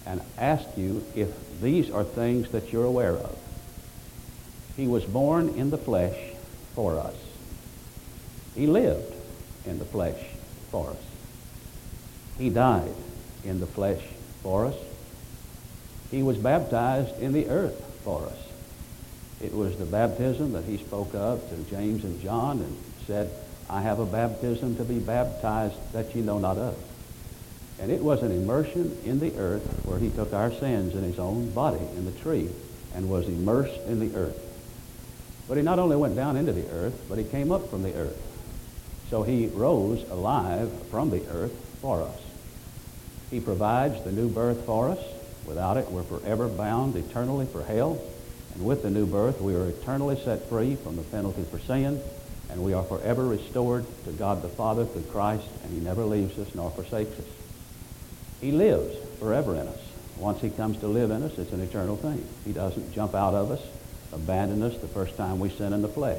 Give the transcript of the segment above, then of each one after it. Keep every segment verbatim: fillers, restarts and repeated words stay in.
and ask you if these are things that you're aware of. He was born in the flesh for us. He lived in the flesh for us. He died in the flesh for us. He was baptized in the earth for us. It was the baptism that he spoke of to James and John and said, I have a baptism to be baptized that ye know not of. And it was an immersion in the earth where he took our sins in his own body in the tree and was immersed in the earth. But he not only went down into the earth, but he came up from the earth. So he rose alive from the earth for us. He provides the new birth for us. Without it, we're forever bound eternally for hell. And with the new birth, we are eternally set free from the penalty for sin, and we are forever restored to God the Father through Christ, and he never leaves us nor forsakes us. He lives forever in us. Once he comes to live in us, it's an eternal thing. He doesn't jump out of us, abandon us the first time we sin in the flesh.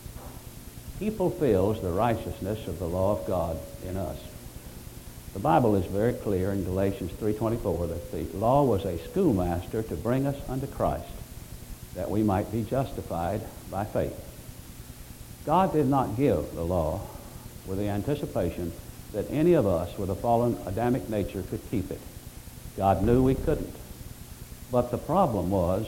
He fulfills the righteousness of the law of God in us. The Bible is very clear in Galatians three twenty-four that the law was a schoolmaster to bring us unto Christ, that we might be justified by faith. God did not give the law with the anticipation that any of us with a fallen Adamic nature could keep it. God knew we couldn't. But the problem was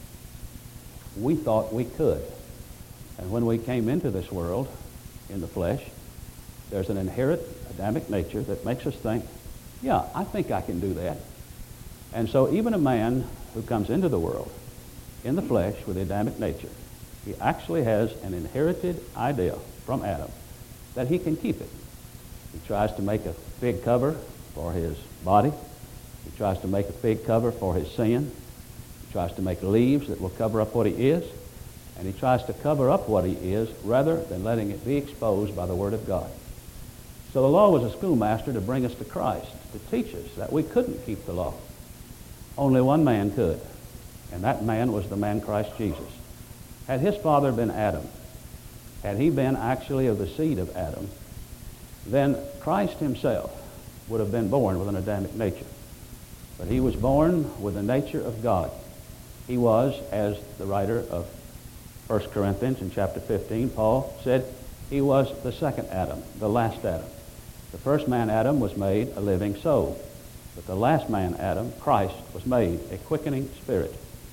we thought we could. And when we came into this world in the flesh, there's an inherent Adamic nature that makes us think, yeah, I think I can do that. And so even a man who comes into the world in the flesh with the Adamic nature, he actually has an inherited idea from Adam that he can keep it. He tries to make a fig cover for his body. He tries to make a fig cover for his sin. He tries to make leaves that will cover up what he is. And he tries to cover up what he is rather than letting it be exposed by the Word of God. So the law was a schoolmaster to bring us to Christ, to teach us that we couldn't keep the law. Only one man could, and that man was the man Christ Jesus. Had his father been Adam, had he been actually of the seed of Adam, then Christ himself would have been born with an Adamic nature. But he was born with the nature of God. He was, as the writer of First Corinthians in chapter fifteen, Paul said, he was the second Adam, the last Adam. The first man, Adam, was made a living soul. But the last man, Adam, Christ, was made a quickening spirit.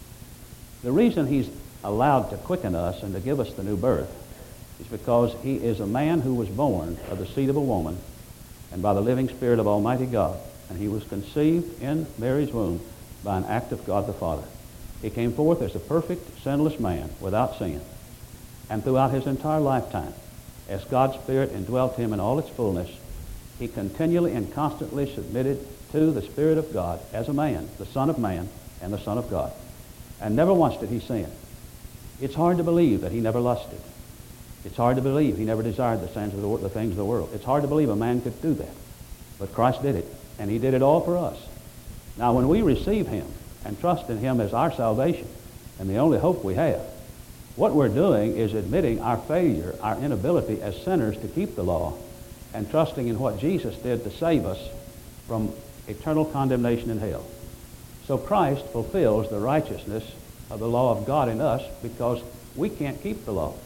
The reason he's allowed to quicken us and to give us the new birth is because he is a man who was born of the seed of a woman and by the living Spirit of Almighty God. And he was conceived in Mary's womb by an act of God the Father. He came forth as a perfect, sinless man without sin. And throughout his entire lifetime, as God's Spirit indwelt him in all its fullness, he continually and constantly submitted to the Spirit of God as a man, the Son of Man and the Son of God. And never once did he sin. It's hard to believe that he never lusted. It's hard to believe he never desired the things of the, the things of the world. It's hard to believe a man could do that. But Christ did it, and he did it all for us. Now, when we receive him and trust in him as our salvation and the only hope we have, what we're doing is admitting our failure, our inability as sinners to keep the law, and trusting in what Jesus did to save us from eternal condemnation in hell. So Christ fulfills the righteousness of the law of God in us because we can't keep the law.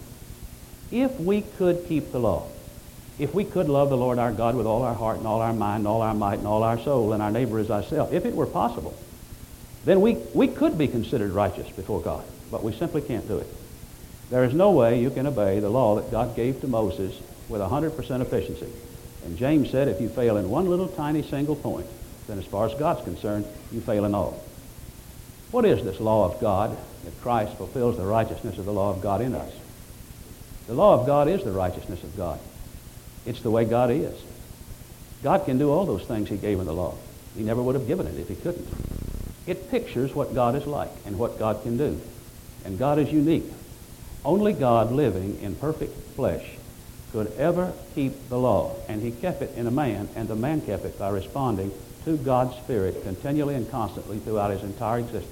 If we could keep the law, if we could love the Lord our God with all our heart and all our mind and all our might and all our soul and our neighbor as ourselves, if it were possible, then we, we could be considered righteous before God, but we simply can't do it. There is no way you can obey the law that God gave to Moses with one hundred percent efficiency. And James said if you fail in one little tiny single point, then as far as God's concerned, you fail in all. What is this law of God that Christ fulfills the righteousness of the law of God in us? The law of God is the righteousness of God. It's the way God is. God can do all those things he gave in the law. He never would have given it if he couldn't. It pictures what God is like and what God can do. And God is unique. Only God living in perfect flesh could ever keep the law. And he kept it in a man, and the man kept it by responding to God's Spirit continually and constantly throughout his entire existence.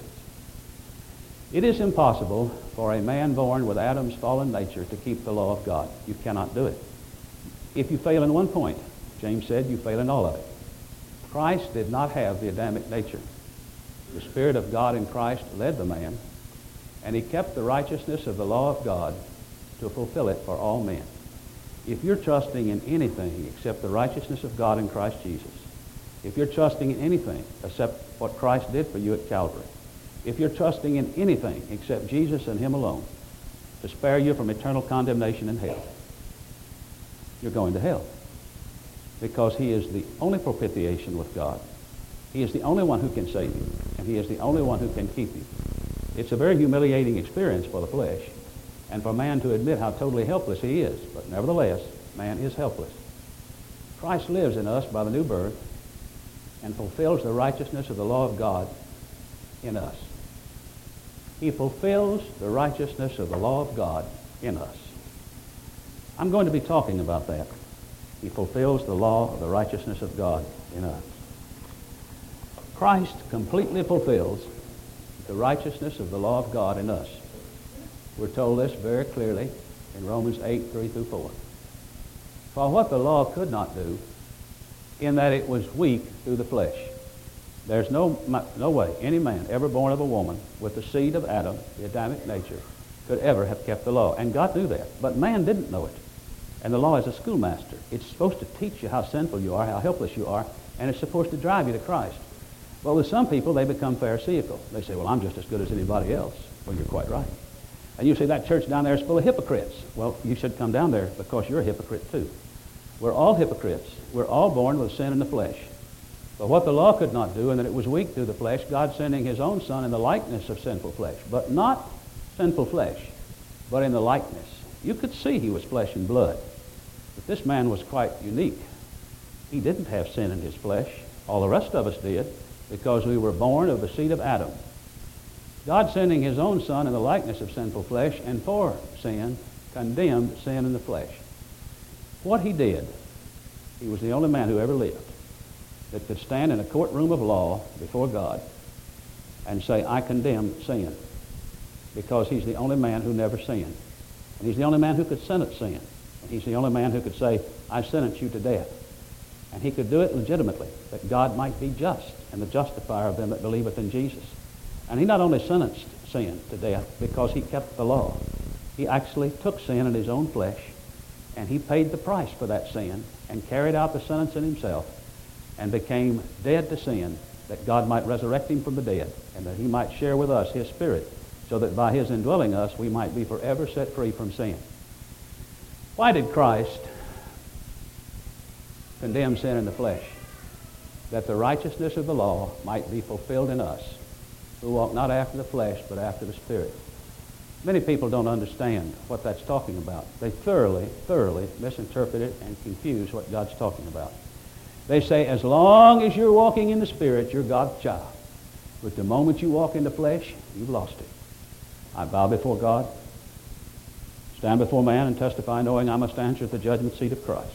It is impossible for a man born with Adam's fallen nature to keep the law of God. You cannot do it. If you fail in one point, James said, you fail in all of it. Christ did not have the Adamic nature. The Spirit of God in Christ led the man, and he kept the righteousness of the law of God to fulfill it for all men. If you're trusting in anything except the righteousness of God in Christ Jesus, if you're trusting in anything except what Christ did for you at Calvary, if you're trusting in anything except Jesus and Him alone to spare you from eternal condemnation in hell, you're going to hell. Because He is the only propitiation with God. He is the only one who can save you, and He is the only one who can keep you. It's a very humiliating experience for the flesh, and for man to admit how totally helpless he is. But nevertheless, man is helpless. Christ lives in us by the new birth and fulfills the righteousness of the law of God in us. He fulfills the righteousness of the law of God in us. I'm going to be talking about that. He fulfills the law of the righteousness of God in us. Christ completely fulfills the righteousness of the law of God in us. We're told this very clearly in Romans eight, three through four. For what the law could not do, in that it was weak through the flesh. There's no, no way any man ever born of a woman with the seed of Adam, the Adamic nature, could ever have kept the law. And God knew that. But man didn't know it. And the law is a schoolmaster. It's supposed to teach you how sinful you are, how helpless you are, and it's supposed to drive you to Christ. Well, with some people, they become pharisaical. They say, well, I'm just as good as anybody else. Well, you're quite right. And you say, that church down there is full of hypocrites. Well, you should come down there because you're a hypocrite too. We're all hypocrites. We're all born with sin in the flesh. But what the law could not do, and that it was weak through the flesh, God sending His own Son in the likeness of sinful flesh. But not sinful flesh, but in the likeness. You could see He was flesh and blood. But this man was quite unique. He didn't have sin in his flesh. All the rest of us did, because we were born of the seed of Adam. God sending His own Son in the likeness of sinful flesh, and for sin, condemned sin in the flesh. What He did, He was the only man who ever lived that could stand in a courtroom of law before God and say, I condemn sin, because He's the only man who never sinned. And He's the only man who could sentence sin. And He's the only man who could say, I sentence you to death. And He could do it legitimately, that God might be just and the justifier of them that believeth in Jesus. And He not only sentenced sin to death because He kept the law. He actually took sin in His own flesh, and He paid the price for that sin and carried out the sentence in Himself and became dead to sin, that God might resurrect Him from the dead and that He might share with us His Spirit, so that by His indwelling us we might be forever set free from sin. Why did Christ condemn sin in the flesh? That the righteousness of the law might be fulfilled in us, who walk not after the flesh, but after the Spirit. Many people don't understand what that's talking about. They thoroughly, thoroughly misinterpret it and confuse what God's talking about. They say, as long as you're walking in the Spirit, you're God's child. But the moment you walk in the flesh, you've lost it. I bow before God, stand before man, and testify, knowing I must answer at the judgment seat of Christ.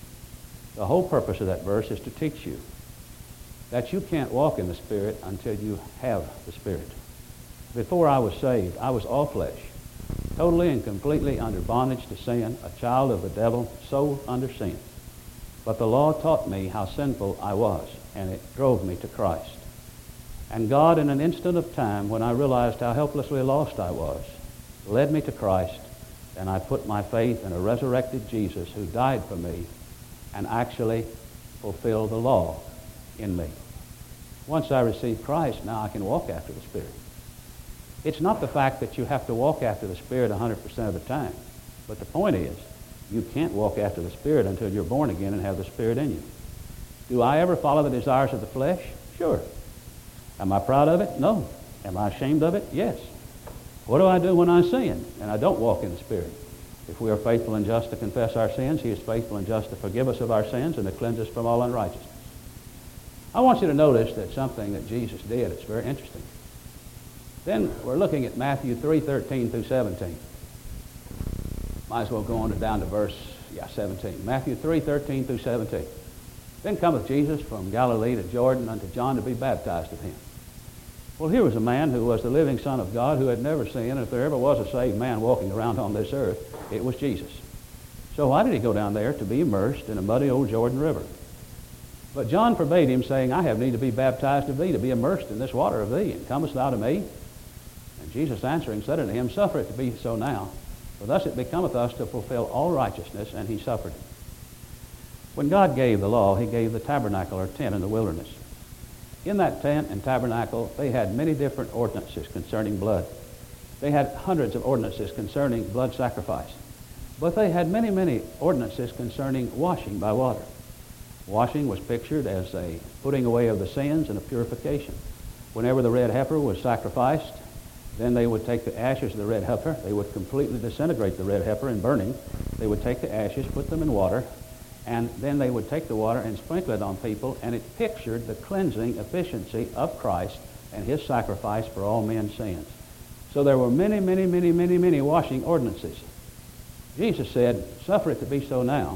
The whole purpose of that verse is to teach you that you can't walk in the Spirit until you have the Spirit. Before I was saved, I was all flesh, totally and completely under bondage to sin, a child of the devil, sold under sin. But the law taught me how sinful I was, and it drove me to Christ. And God, in an instant of time, when I realized how helplessly lost I was, led me to Christ, and I put my faith in a resurrected Jesus who died for me and actually fulfilled the law in me. Once I received Christ, now I can walk after the Spirit. It's not the fact that you have to walk after the Spirit one hundred percent of the time, but the point is, you can't walk after the Spirit until you're born again and have the Spirit in you. Do I ever follow the desires of the flesh? Sure. Am I proud of it? No. Am I ashamed of it? Yes. What do I do when I sin and I don't walk in the Spirit? If we are faithful and just to confess our sins, He is faithful and just to forgive us of our sins and to cleanse us from all unrighteousness. I want you to notice that something that Jesus did, it's very interesting. Then we're looking at Matthew three, thirteen through seventeen. Might as well go on to down to verse, yeah, seventeen. Matthew three, thirteen through seventeen. Then cometh Jesus from Galilee to Jordan unto John to be baptized of him. Well, here was a man who was the living Son of God, who had never sinned. And if there ever was a saved man walking around on this earth, it was Jesus. So why did He go down there? To be immersed in a muddy old Jordan River. But John forbade him, saying, I have need to be baptized of thee, to be immersed in this water of thee, and comest thou to me? And Jesus answering said unto him, Suffer it to be so now, for thus it becometh us to fulfill all righteousness. And he suffered. When God gave the law, he gave the tabernacle or tent in the wilderness. In that tent and tabernacle, they had many different ordinances concerning blood. They had hundreds of ordinances concerning blood sacrifice. But they had many, many ordinances concerning washing by water. Washing was pictured as a putting away of the sins and a purification. Whenever the red heifer was sacrificed, then they would take the ashes of the red heifer. They would completely disintegrate the red heifer in burning. They would take the ashes, put them in water, and then they would take the water and sprinkle it on people, and it pictured the cleansing efficiency of Christ and his sacrifice for all men's sins. So there were many, many, many, many, many washing ordinances. Jesus said, Suffer it to be so now.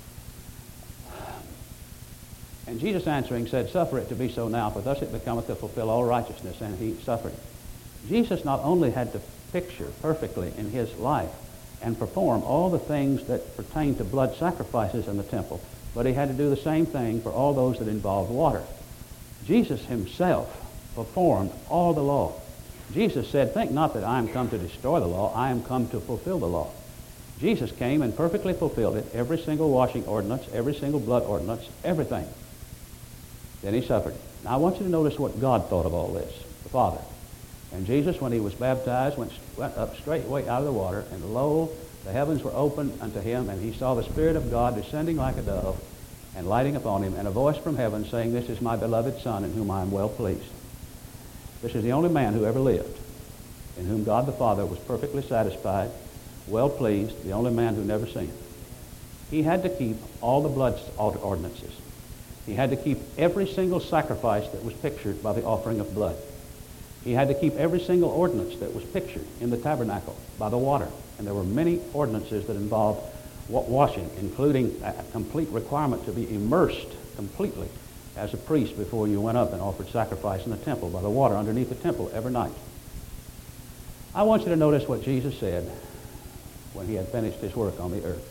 And Jesus answering said, Suffer it to be so now, for thus it becometh to fulfill all righteousness. And he suffered. Jesus not only had to picture perfectly in his life and perform all the things that pertain to blood sacrifices in the temple, but he had to do the same thing for all those that involved water. Jesus himself performed all the law. Jesus said, Think not that I am come to destroy the law, I am come to fulfill the law. Jesus came and perfectly fulfilled it, every single washing ordinance, every single blood ordinance, everything. Then he suffered. Now I want you to notice what God thought of all this, the Father. And Jesus, when he was baptized, went, went up straightway out of the water, and lo, the heavens were opened unto him, and he saw the Spirit of God descending like a dove and lighting upon him, and a voice from heaven saying, This is my beloved Son, in whom I am well pleased. This is the only man who ever lived, in whom God the Father was perfectly satisfied, well pleased, the only man who never sinned. He had to keep all the blood ordinances. He had to keep every single sacrifice that was pictured by the offering of blood. He had to keep every single ordinance that was pictured in the tabernacle by the water. And there were many ordinances that involved washing, including a complete requirement to be immersed completely as a priest before you went up and offered sacrifice in the temple by the water underneath the temple every night. I want you to notice what Jesus said when he had finished his work on the earth.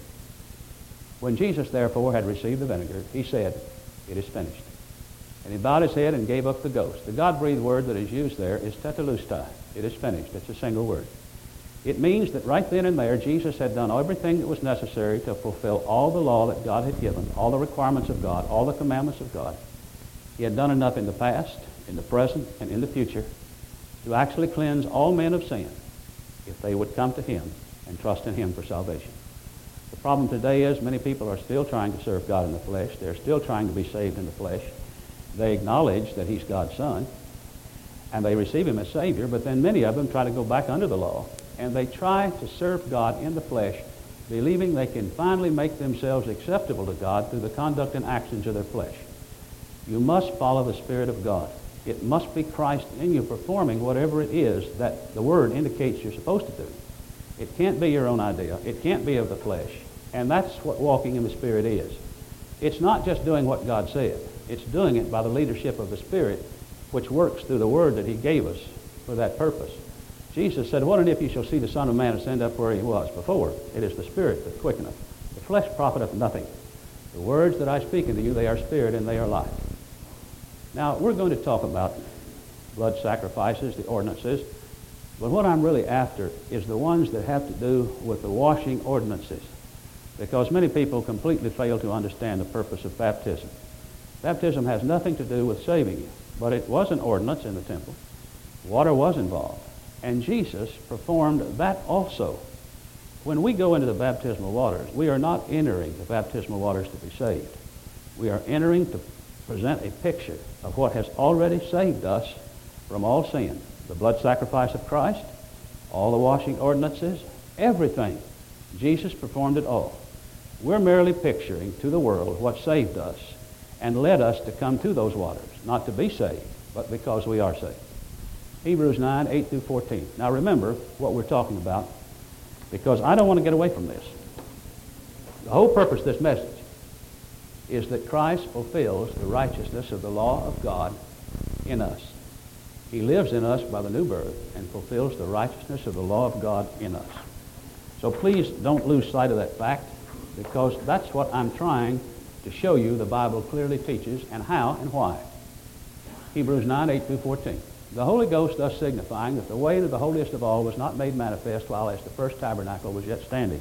When Jesus, therefore, had received the vinegar, he said, It is finished. And he bowed his head and gave up the ghost. The God-breathed word that is used there is tetelestai. It is finished. It's a single word. It means that right then and there, Jesus had done everything that was necessary to fulfill all the law that God had given, all the requirements of God, all the commandments of God. He had done enough in the past, in the present, and in the future to actually cleanse all men of sin if they would come to him and trust in him for salvation. The problem today is many people are still trying to serve God in the flesh. They're still trying to be saved in the flesh. They acknowledge that he's God's Son, and they receive him as Savior, but then many of them try to go back under the law, and they try to serve God in the flesh, believing they can finally make themselves acceptable to God through the conduct and actions of their flesh. You must follow the Spirit of God. It must be Christ in you performing whatever it is that the Word indicates you're supposed to do. It can't be your own idea. It can't be of the flesh. And that's what walking in the Spirit is. It's not just doing what God said. It's doing it by the leadership of the Spirit, which works through the Word that he gave us for that purpose. Jesus said, What and if you shall see the Son of Man ascend up where he was before? It is the Spirit that quickeneth. The flesh profiteth nothing. The words that I speak unto you, they are spirit and they are life. Now, we're going to talk about blood sacrifices, the ordinances, but what I'm really after is the ones that have to do with the washing ordinances, because many people completely fail to understand the purpose of baptism. Baptism has nothing to do with saving you, but it was an ordinance in the temple. Water was involved, and Jesus performed that also. When we go into the baptismal waters, we are not entering the baptismal waters to be saved. We are entering to present a picture of what has already saved us from all sin. The blood sacrifice of Christ, all the washing ordinances, everything. Jesus performed it all. We're merely picturing to the world what saved us and led us to come to those waters, not to be saved, but because we are saved. Hebrews nine, eight through fourteen. Now remember what we're talking about, because I don't want to get away from this. The whole purpose of this message is that Christ fulfills the righteousness of the law of God in us. He lives in us by the new birth and fulfills the righteousness of the law of God in us. So please don't lose sight of that fact, because that's what I'm trying to show you the Bible clearly teaches and how and why. Hebrews nine, eight through fourteen. The Holy Ghost thus signifying that the way into the holiest of all was not made manifest while as the first tabernacle was yet standing.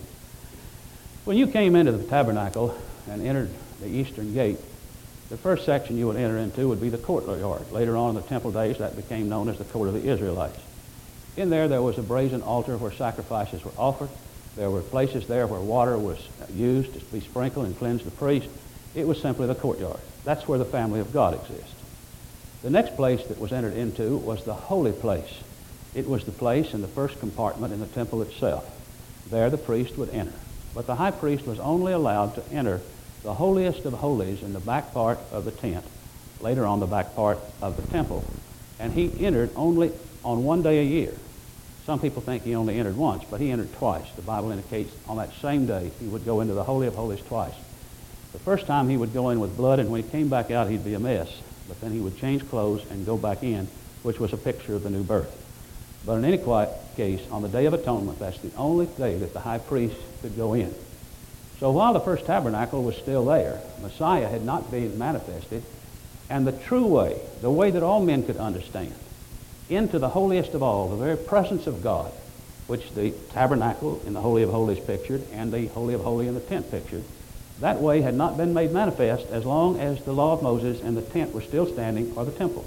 When you came into the tabernacle and entered the eastern gate, the first section you would enter into would be the courtyard. Later on in the temple days, that became known as the court of the Israelites. In there, there was a brazen altar where sacrifices were offered. There were places there where water was used to be sprinkled and cleanse the priest. It was simply the courtyard. That's where the family of God exists. The next place that was entered into was the holy place. It was the place in the first compartment in the temple itself. There the priest would enter. But the high priest was only allowed to enter the holiest of holies in the back part of the tent, later on the back part of the temple. And he entered only on one day a year. Some people think he only entered once, but he entered twice. The Bible indicates on that same day he would go into the Holy of Holies twice. The first time he would go in with blood, and when he came back out he'd be a mess. But then he would change clothes and go back in, which was a picture of the new birth. But in any case, on the Day of Atonement, that's the only day that the high priest could go in. So while the first tabernacle was still there, Messiah had not been manifested, and the true way, the way that all men could understand, into the holiest of all, the very presence of God, which the tabernacle in the Holy of Holies pictured and the Holy of Holies in the tent pictured, that way had not been made manifest as long as the law of Moses and the tent were still standing, or the temple,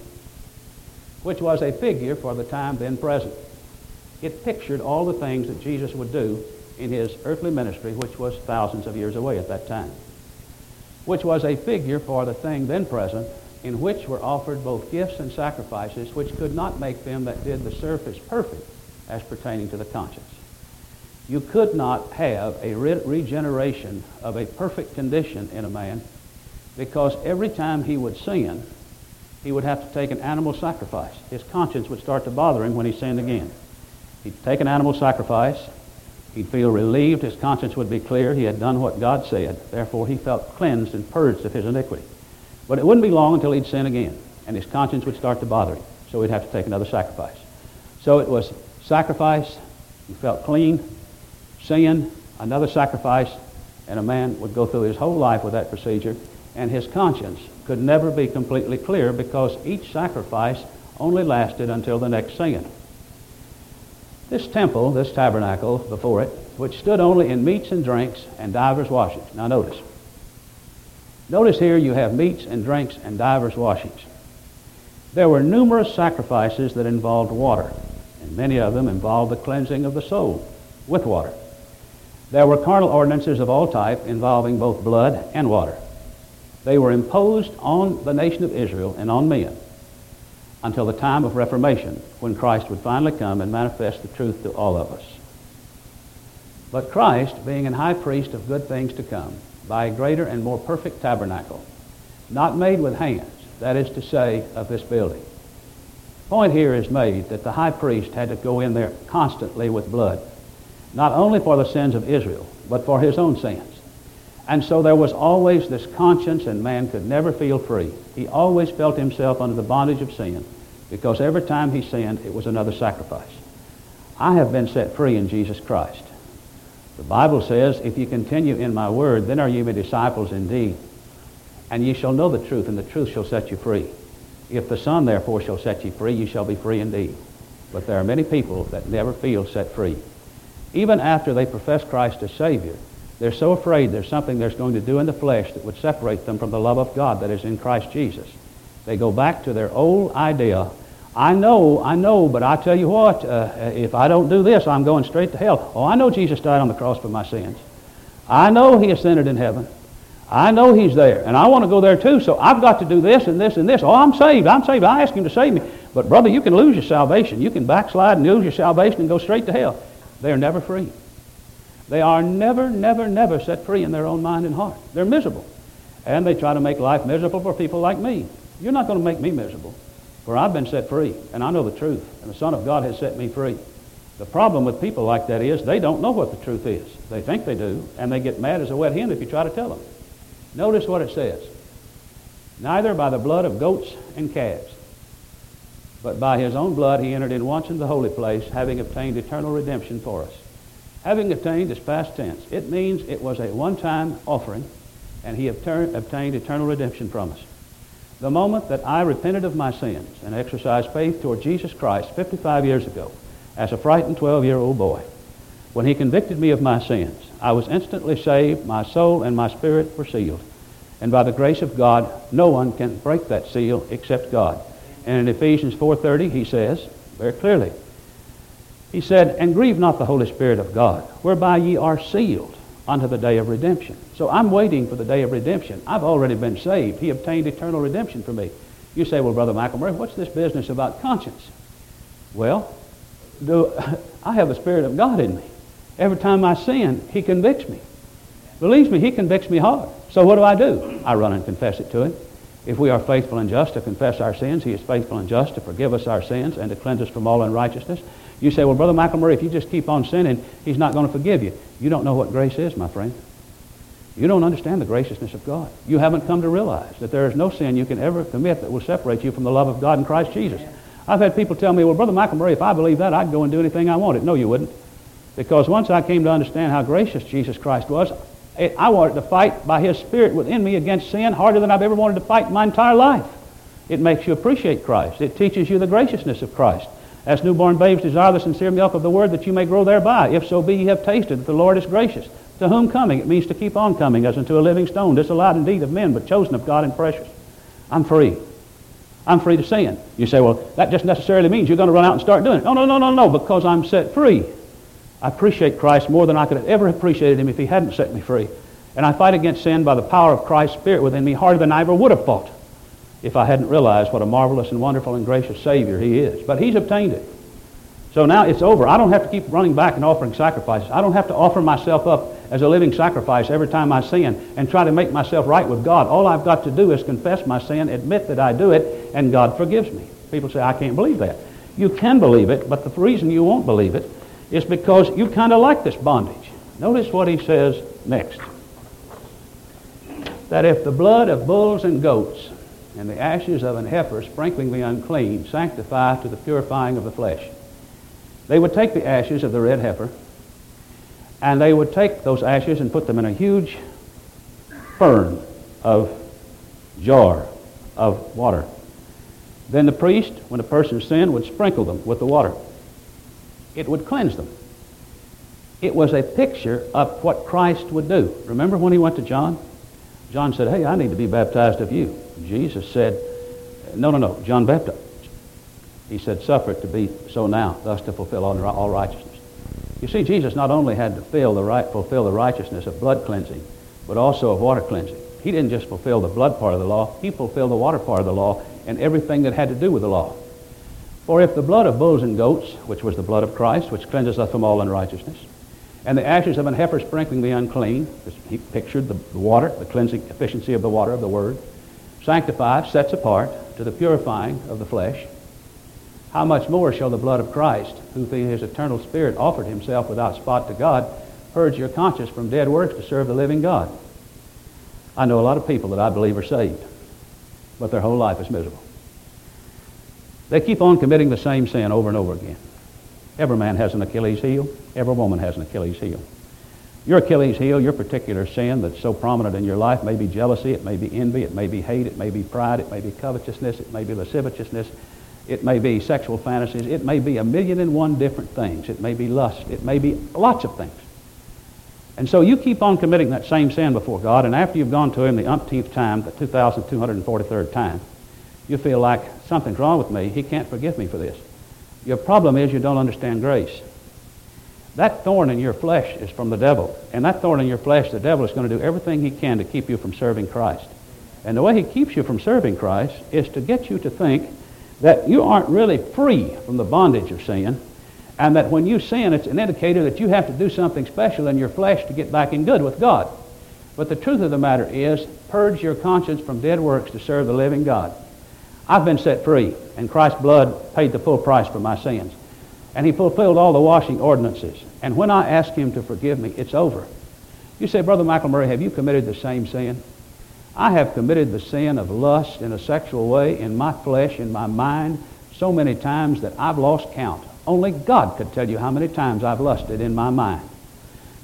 which was a figure for the time then present. It pictured all the things that Jesus would do in his earthly ministry, which was thousands of years away at that time, which was a figure for the thing then present, in which were offered both gifts and sacrifices, which could not make them that did the service perfect as pertaining to the conscience. You could not have a re- regeneration of a perfect condition in a man, because every time he would sin, he would have to take an animal sacrifice. His conscience would start to bother him when he sinned again. He'd take an animal sacrifice. He'd feel relieved. His conscience would be clear. He had done what God said. Therefore, he felt cleansed and purged of his iniquity. But it wouldn't be long until he'd sin again, and his conscience would start to bother him. So he'd have to take another sacrifice. So it was sacrifice, he felt clean, sin, another sacrifice, and a man would go through his whole life with that procedure, and his conscience could never be completely clear, because each sacrifice only lasted until the next sin. This temple, this tabernacle before it, which stood only in meats and drinks and divers washings. Now notice. Notice here you have meats and drinks and divers washings. There were numerous sacrifices that involved water, and many of them involved the cleansing of the soul with water. There were carnal ordinances of all type involving both blood and water. They were imposed on the nation of Israel and on men until the time of Reformation, when Christ would finally come and manifest the truth to all of us. But Christ, being an high priest of good things to come, by a greater and more perfect tabernacle, not made with hands, that is to say, of this building. The point here is made that the high priest had to go in there constantly with blood, not only for the sins of Israel, but for his own sins. And so there was always this conscience, and man could never feel free. He always felt himself under the bondage of sin, because every time he sinned, it was another sacrifice. I have been set free in Jesus Christ. The Bible says, if you continue in my word, then are ye my disciples indeed. And ye shall know the truth, and the truth shall set you free. If the Son therefore shall set you free, ye shall be free indeed. But there are many people that never feel set free. Even after they profess Christ as Savior, they're so afraid there's something there's going to do in the flesh that would separate them from the love of God that is in Christ Jesus. They go back to their old idea. I know, I know, but I tell you what, uh, if I don't do this, I'm going straight to hell. Oh, I know Jesus died on the cross for my sins. I know he ascended in heaven. I know he's there, and I want to go there too, so I've got to do this and this and this. Oh, I'm saved, I'm saved. I ask him to save me. But brother, you can lose your salvation. You can backslide and lose your salvation and go straight to hell. They are never free. They are never, never, never set free in their own mind and heart. They're miserable. And they try to make life miserable for people like me. You're not going to make me miserable, for I've been set free, and I know the truth, and the Son of God has set me free. The problem with people like that is they don't know what the truth is. They think they do, and they get mad as a wet hen if you try to tell them. Notice what it says. Neither by the blood of goats and calves, but by his own blood he entered in once into the holy place, having obtained eternal redemption for us. Having obtained is past tense. It means it was a one-time offering, and he obter- obtained eternal redemption from us. The moment that I repented of my sins and exercised faith toward Jesus Christ fifty-five years ago, as a frightened twelve-year-old boy, when he convicted me of my sins, I was instantly saved, my soul and my spirit were sealed. And by the grace of God, no one can break that seal except God. And in Ephesians four thirty, he says, very clearly, he said, and grieve not the Holy Spirit of God, whereby ye are sealed unto the day of redemption. So I'm waiting for the day of redemption. I've already been saved. He obtained eternal redemption for me. You say, well, Brother Michael Murray, what's this business about conscience? Well, do, I have the Spirit of God in me. Every time I sin, he convicts me. Believes me, he convicts me hard. So what do I do? I run and confess it to him. If we are faithful and just to confess our sins, he is faithful and just to forgive us our sins and to cleanse us from all unrighteousness. You say, well, Brother Michael Murray, if you just keep on sinning, he's not going to forgive you. You don't know what grace is, my friend. You don't understand the graciousness of God. You haven't come to realize that there is no sin you can ever commit that will separate you from the love of God in Christ Jesus. I've had people tell me, well, Brother Michael Murray, if I believe that, I'd go and do anything I wanted. No, you wouldn't. Because once I came to understand how gracious Jesus Christ was, it, I wanted to fight by his Spirit within me against sin harder than I've ever wanted to fight in my entire life. It makes you appreciate Christ. It teaches you the graciousness of Christ. As newborn babes desire the sincere milk of the Word, that you may grow thereby. If so be ye have tasted that the Lord is gracious. To whom coming? It means to keep on coming, as unto a living stone, disallowed indeed of men, but chosen of God and precious. I'm free. I'm free to sin. You say, well, that just necessarily means you're going to run out and start doing it. No, no, no, no, no, because I'm set free. I appreciate Christ more than I could have ever appreciated him if he hadn't set me free. And I fight against sin by the power of Christ's Spirit within me harder than I ever would have fought if I hadn't realized what a marvelous and wonderful and gracious Savior he is. But he's obtained it. So now it's over. I don't have to keep running back and offering sacrifices. I don't have to offer myself up as a living sacrifice every time I sin and try to make myself right with God. All I've got to do is confess my sin, admit that I do it, and God forgives me. People say, I can't believe that. You can believe it, but the reason you won't believe it is because you kind of like this bondage. Notice what he says next. That if the blood of bulls and goats and the ashes of an heifer sprinkling the unclean sanctify to the purifying of the flesh. They would take the ashes of the red heifer, and they would take those ashes and put them in a huge fern of jar of water. Then the priest, when a person sinned, would sprinkle them with the water. It would cleanse them. It was a picture of what Christ would do. Remember when he went to John? John said, hey, I need to be baptized of you. Jesus said, no, no, no, John baptized. He said, suffer it to be so now, thus to fulfill all, all righteousness. You see, Jesus not only had to fulfill the, right, fulfill the righteousness of blood cleansing, but also of water cleansing. He didn't just fulfill the blood part of the law, he fulfilled the water part of the law and everything that had to do with the law. For if the blood of bulls and goats, which was the blood of Christ, which cleanses us from all unrighteousness, and the ashes of an heifer sprinkling the unclean, he pictured the, the water, the cleansing efficiency of the water of the Word, sanctified, sets apart to the purifying of the flesh, how much more shall the blood of Christ, who through his eternal Spirit offered himself without spot to God, purge your conscience from dead works to serve the living God? I know a lot of people that I believe are saved, but their whole life is miserable. They keep on committing the same sin over and over again. Every man has an Achilles heel. Every woman has an Achilles heel. Your Achilles heel, your particular sin that's so prominent in your life may be jealousy, it may be envy, it may be hate, it may be pride, it may be covetousness, it may be lasciviousness, it may be sexual fantasies, it may be a million and one different things. It may be lust, it may be lots of things. And so you keep on committing that same sin before God, and after you've gone to him the umpteenth time, the two thousand two hundred forty-third time, you feel like something's wrong with me. He can't forgive me for this. Your problem is you don't understand grace. That thorn in your flesh is from the devil. And that thorn in your flesh, the devil is going to do everything he can to keep you from serving Christ. And the way he keeps you from serving Christ is to get you to think that you aren't really free from the bondage of sin, and that when you sin, it's an indicator that you have to do something special in your flesh to get back in good with God. But the truth of the matter is, purge your conscience from dead works to serve the living God. I've been set free, and Christ's blood paid the full price for my sins. And he fulfilled all the washing ordinances. And when I ask him to forgive me, it's over. You say, Brother Michael Murray, have you committed the same sin? I have committed the sin of lust in a sexual way in my flesh, in my mind, so many times that I've lost count. Only God could tell you how many times I've lusted in my mind.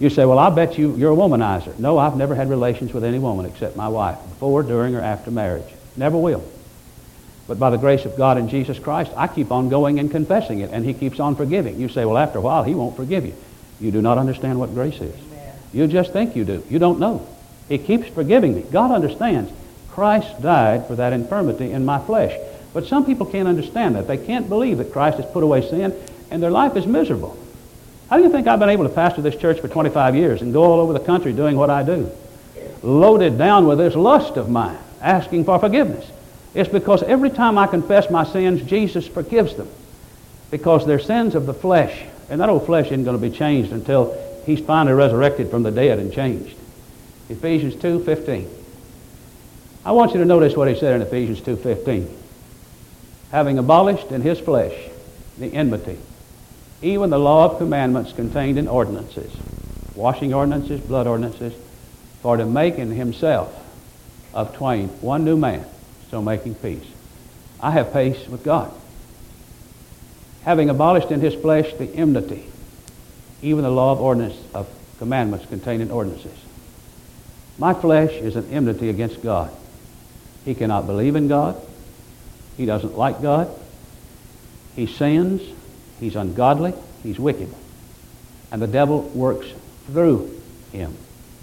You say, well, I bet you, you're a womanizer. No, I've never had relations with any woman except my wife, before, during, or after marriage. Never will. But by the grace of God in Jesus Christ, I keep on going and confessing it, and He keeps on forgiving. You say, well, after a while, He won't forgive you. You do not understand what grace is. Amen. You just think you do. You don't know. He keeps forgiving me. God understands. Christ died for that infirmity in my flesh. But some people can't understand that. They can't believe that Christ has put away sin, and their life is miserable. How do you think I've been able to pastor this church for twenty-five years and go all over the country doing what I do? Loaded down with this lust of mine, asking for forgiveness. It's because every time I confess my sins, Jesus forgives them. Because they're sins of the flesh. And that old flesh isn't going to be changed until He's finally resurrected from the dead and changed. Ephesians two fifteen. I want you to notice what he said in Ephesians two fifteen. Having abolished in His flesh the enmity, even the law of commandments contained in ordinances, washing ordinances, blood ordinances, for to make in Himself of twain one new man, so making peace. I have peace with God. Having abolished in His flesh the enmity, even the law of ordinance of commandments contained in ordinances. My flesh is an enmity against God. He cannot believe in God. He doesn't like God. He sins. He's ungodly. He's wicked. And the devil works through him.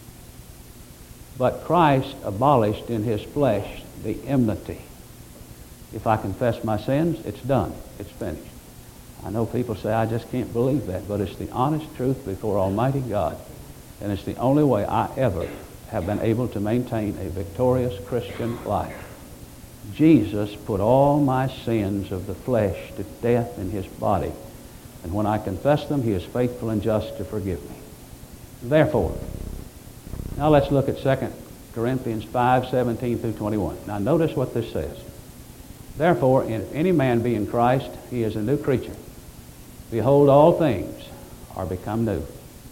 But Christ abolished in His flesh the enmity. If I confess my sins, it's done. It's finished. I know people say, I just can't believe that, but it's the honest truth before Almighty God. And it's the only way I ever have been able to maintain a victorious Christian life. Jesus put all my sins of the flesh to death in His body. And when I confess them, He is faithful and just to forgive me. Therefore, now let's look at Second Corinthians five seventeen through twenty-one. Now notice what this says. Therefore, if any man be in Christ, he is a new creature. Behold, all things are become new.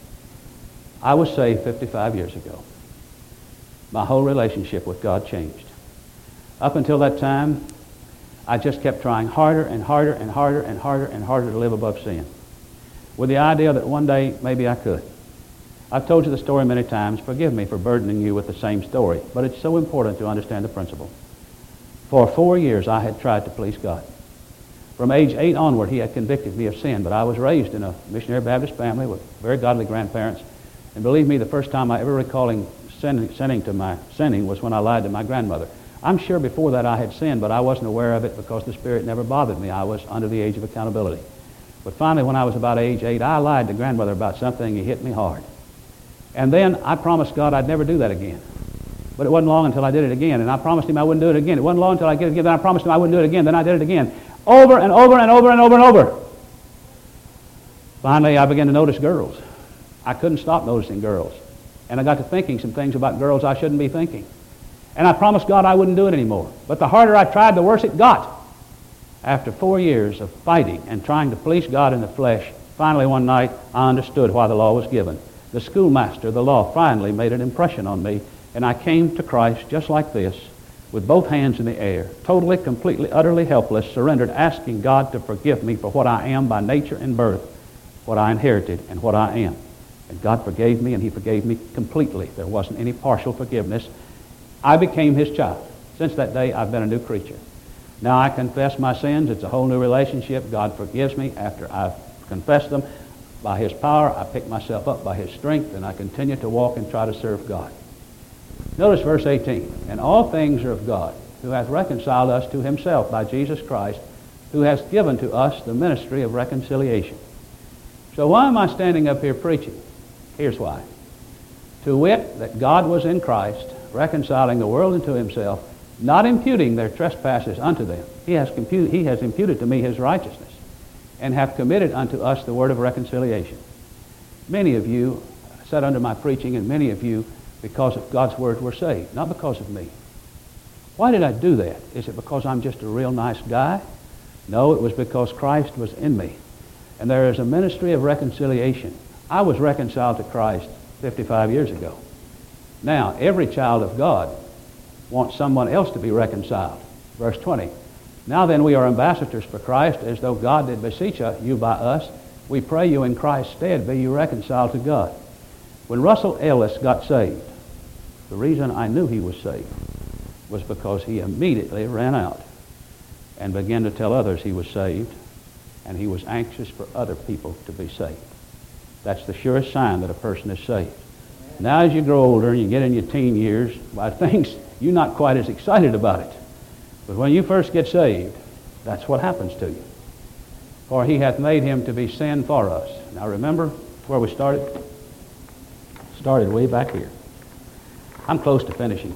I was saved fifty-five years ago. My whole relationship with God changed. Up until that time, I just kept trying harder and harder and harder and harder and harder to live above sin, with the idea that one day maybe I could. I've told you the story many times. Forgive me for burdening you with the same story, but it's so important to understand the principle. For four years I had tried to please God. From age eight onward, He had convicted me of sin, but I was raised in a missionary Baptist family with very godly grandparents. And believe me, the first time I ever recalling sinning, sinning to my sinning was when I lied to my grandmother. I'm sure before that I had sinned, but I wasn't aware of it because the Spirit never bothered me. I was under the age of accountability. But finally, when I was about age eight, I lied to grandmother about something. He hit me hard. And then I promised God I'd never do that again. But it wasn't long until I did it again, and I promised Him I wouldn't do it again. It wasn't long until I did it again, then I promised Him I wouldn't do it again, then I did it again. Over and over and over and over and over. Finally, I began to notice girls. I couldn't stop noticing girls. And I got to thinking some things about girls I shouldn't be thinking. And I promised God I wouldn't do it anymore. But the harder I tried, the worse it got. After four years of fighting and trying to please God in the flesh, finally one night I understood why the law was given. The schoolmaster, the law, finally made an impression on me, and I came to Christ just like this, with both hands in the air, totally, completely, utterly helpless, surrendered, asking God to forgive me for what I am by nature and birth, what I inherited and what I am. And God forgave me, and He forgave me completely. There wasn't any partial forgiveness. I became His child. Since that day, I've been a new creature. Now I confess my sins. It's a whole new relationship. God forgives me after I've confessed them. By His power, I pick myself up by His strength, and I continue to walk and try to serve God. Notice verse eighteen. And all things are of God, who hath reconciled us to Himself by Jesus Christ, who has given to us the ministry of reconciliation. So why am I standing up here preaching? Here's why. To wit, that God was in Christ, reconciling the world unto Himself, not imputing their trespasses unto them. He has, computed, he has imputed to me His righteousness, and hath committed unto us the word of reconciliation. Many of you sat under my preaching, and many of you, because of God's word, were saved, not because of me. Why did I do that? Is it because I'm just a real nice guy? No, it was because Christ was in me. And there is a ministry of reconciliation. I was reconciled to Christ fifty-five years ago. Now, every child of God wants someone else to be reconciled. Verse twenty. Now then, we are ambassadors for Christ, as though God did beseech you by us. We pray you in Christ's stead, be you reconciled to God. When Russell Ellis got saved, the reason I knew he was saved was because he immediately ran out and began to tell others he was saved, and he was anxious for other people to be saved. That's the surest sign that a person is saved. Now as you grow older and you get in your teen years, why, things, you're not quite as excited about it. But when you first get saved, that's what happens to you. For he hath made him to be sin for us. Now remember where we started? Started way back here. I'm close to finishing.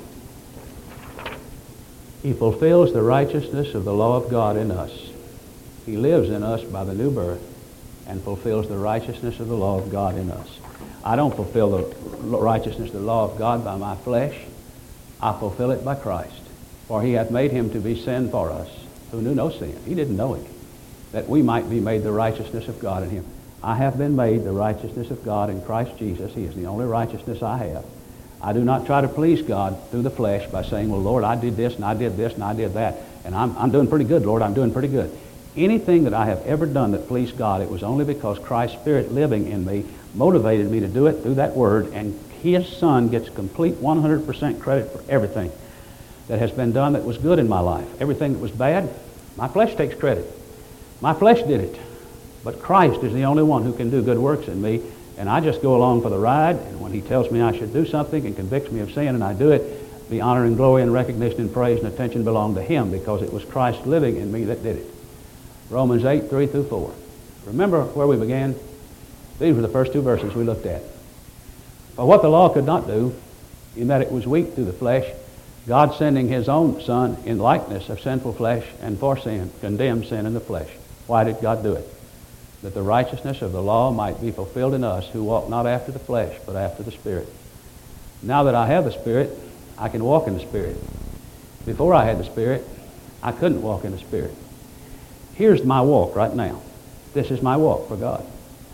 He fulfills the righteousness of the law of God in us. He lives in us by the new birth and fulfills the righteousness of the law of God in us. I don't fulfill the righteousness of the law of God by my flesh. I fulfill it by Christ. For he hath made him to be sin for us, who knew no sin. He didn't know it, that we might be made the righteousness of God in him. I have been made the righteousness of God in Christ Jesus. He is the only righteousness I have. I do not try to please God through the flesh by saying, well, Lord, I did this, and I did this, and I did that, and I'm, I'm doing pretty good, Lord, I'm doing pretty good. Anything that I have ever done that pleased God, it was only because Christ's Spirit living in me motivated me to do it through that Word, and His Son gets complete one hundred percent credit for everything that has been done that was good in my life. Everything that was bad, my flesh takes credit. My flesh did it. But Christ is the only one who can do good works in me, and I just go along for the ride, and when he tells me I should do something and convicts me of sin and I do it, the honor and glory and recognition and praise and attention belong to him, because it was Christ living in me that did it. Romans eight, three through four. Remember where we began? These were the first two verses we looked at. For what the law could not do, in that it was weak through the flesh, God sending his own Son in likeness of sinful flesh, and for sin, condemned sin in the flesh. Why did God do it? That the righteousness of the law might be fulfilled in us who walk not after the flesh, but after the Spirit. Now that I have the Spirit, I can walk in the Spirit. Before I had the Spirit, I couldn't walk in the Spirit. Here's my walk right now. This is my walk for God.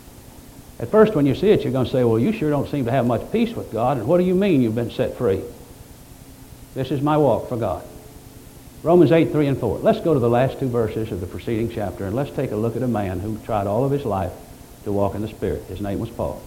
At first, when you see it, you're going to say, well, you sure don't seem to have much peace with God, and what do you mean you've been set free? This is my walk for God. Romans eight, three and four. Let's go to the last two verses of the preceding chapter, and let's take a look at a man who tried all of his life to walk in the Spirit. His name was Paul.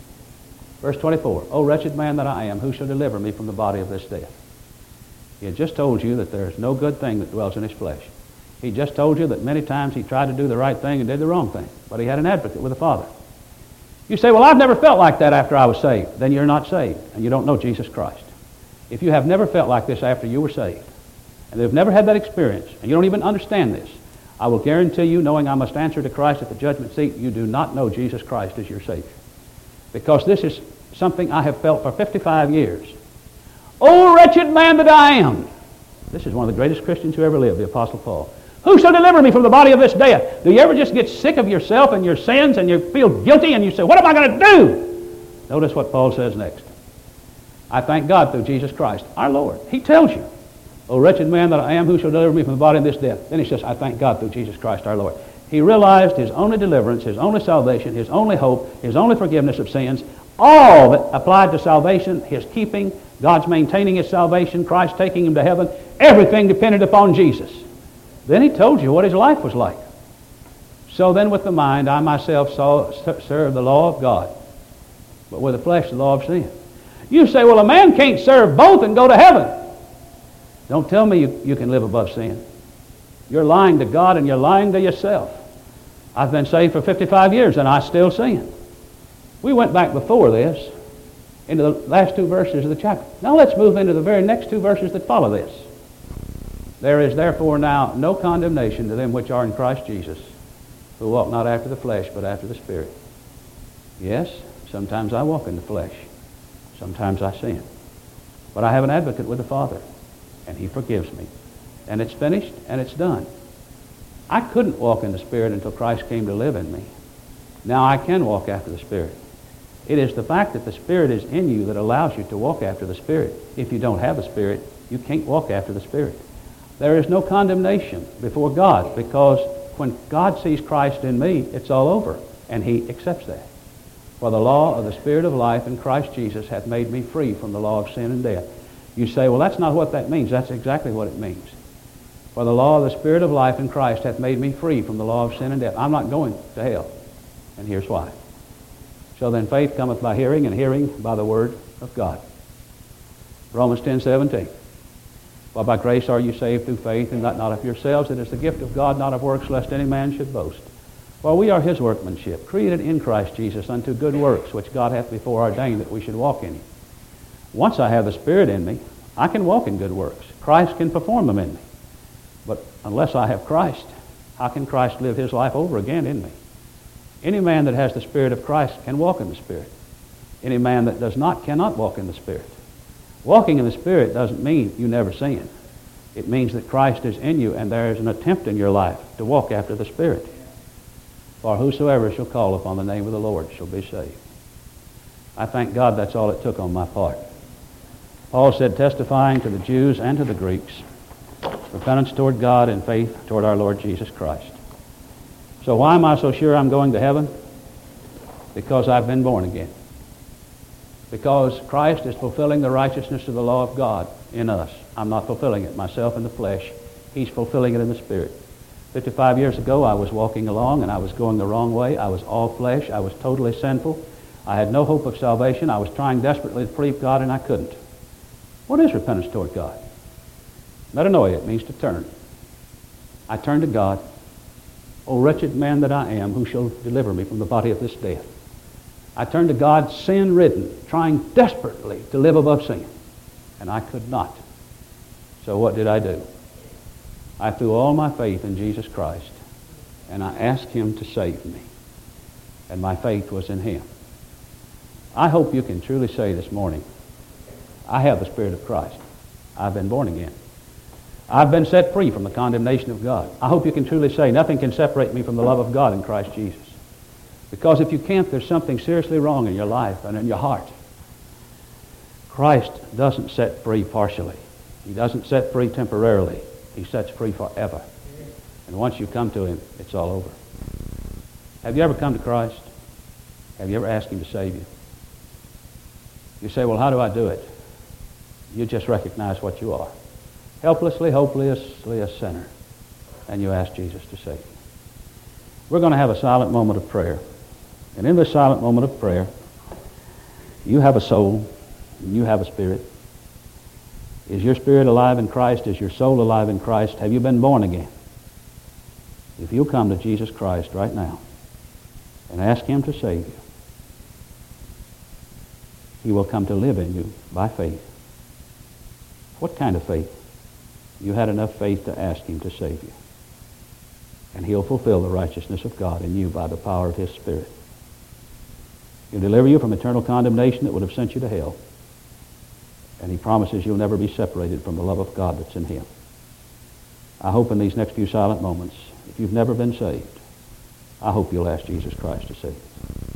Verse twenty-four. O wretched man that I am, who shall deliver me from the body of this death? He had just told you that there is no good thing that dwells in his flesh. He just told you that many times he tried to do the right thing and did the wrong thing, but he had an advocate with the Father. You say, well, I've never felt like that after I was saved. Then you're not saved, and you don't know Jesus Christ. If you have never felt like this after you were saved, and they've never had that experience, and you don't even understand this, I will guarantee you, knowing I must answer to Christ at the judgment seat, you do not know Jesus Christ as your Savior. Because this is something I have felt for fifty-five years. O wretched man that I am! This is one of the greatest Christians who ever lived, the Apostle Paul. Who shall deliver me from the body of this death? Do you ever just get sick of yourself and your sins, and you feel guilty, and you say, what am I going to do? Notice what Paul says next. I thank God through Jesus Christ, our Lord. He tells you, O wretched man that I am, who shall deliver me from the body of this death? Then he says, I thank God through Jesus Christ our Lord. He realized his only deliverance, his only salvation, his only hope, his only forgiveness of sins, all that applied to salvation, his keeping, God's maintaining his salvation, Christ taking him to heaven, everything depended upon Jesus. Then he told you what his life was like. So then with the mind, I myself saw, serve the law of God, but with the flesh, the law of sin. You say, well, a man can't serve both and go to heaven. Don't tell me you, you can live above sin. You're lying to God and you're lying to yourself. I've been saved for fifty-five years and I still sin. We went back before this into the last two verses of the chapter. Now let's move into the very next two verses that follow this. There is therefore now no condemnation to them which are in Christ Jesus, who walk not after the flesh, but after the Spirit. Yes, sometimes I walk in the flesh. Sometimes I sin. But I have an advocate with the Father, and he forgives me. And it's finished, and it's done. I couldn't walk in the Spirit until Christ came to live in me. Now I can walk after the Spirit. It is the fact that the Spirit is in you that allows you to walk after the Spirit. If you don't have the Spirit, you can't walk after the Spirit. There is no condemnation before God, because when God sees Christ in me, it's all over, and he accepts that. For the law of the Spirit of life in Christ Jesus hath made me free from the law of sin and death. You say, well, that's not what that means. That's exactly what it means. For the law of the Spirit of life in Christ hath made me free from the law of sin and death. I'm not going to hell. And here's why. So then faith cometh by hearing, and hearing by the word of God. Romans ten seventeen. For by grace are you saved through faith, and that not of yourselves. It is the gift of God, not of works, lest any man should boast. For we are his workmanship, created in Christ Jesus unto good works, which God hath before ordained that we should walk in. Once I have the Spirit in me, I can walk in good works. Christ can perform them in me. But unless I have Christ, how can Christ live his life over again in me? Any man that has the Spirit of Christ can walk in the Spirit. Any man that does not cannot walk in the Spirit. Walking in the Spirit doesn't mean you never sin. It means that Christ is in you and there is an attempt in your life to walk after the Spirit. For whosoever shall call upon the name of the Lord shall be saved. I thank God that's all it took on my part. Paul said, testifying to the Jews and to the Greeks, repentance toward God and faith toward our Lord Jesus Christ. So why am I so sure I'm going to heaven? Because I've been born again. Because Christ is fulfilling the righteousness of the law of God in us. I'm not fulfilling it myself in the flesh. He's fulfilling it in the Spirit. fifty-five years ago, I was walking along and I was going the wrong way. I was all flesh. I was totally sinful. I had no hope of salvation. I was trying desperately to please God and I couldn't. What is repentance toward God? Metanoia, it means to turn. I turn to God. O wretched man that I am, who shall deliver me from the body of this death? I turned to God, sin-ridden, trying desperately to live above sin. And I could not. So what did I do? I threw all my faith in Jesus Christ, and I asked him to save me. And my faith was in him. I hope you can truly say this morning, I have the Spirit of Christ. I've been born again. I've been set free from the condemnation of God. I hope you can truly say, nothing can separate me from the love of God in Christ Jesus. Because if you can't, there's something seriously wrong in your life and in your heart. Christ doesn't set free partially. He doesn't set free temporarily. He sets free forever. And once you come to him, it's all over. Have you ever come to Christ? Have you ever asked him to save you? You say, well, how do I do it? You just recognize what you are. Helplessly, hopelessly a sinner. And you ask Jesus to save you. We're going to have a silent moment of prayer. And in this silent moment of prayer, you have a soul and you have a spirit. Is your spirit alive in Christ? Is your soul alive in Christ? Have you been born again? If you'll come to Jesus Christ right now and ask him to save you, he will come to live in you by faith. What kind of faith? You had enough faith to ask him to save you. And he'll fulfill the righteousness of God in you by the power of his Spirit. He'll deliver you from eternal condemnation that would have sent you to hell. And he promises you'll never be separated from the love of God that's in him. I hope in these next few silent moments, if you've never been saved, I hope you'll ask Jesus Christ to save you.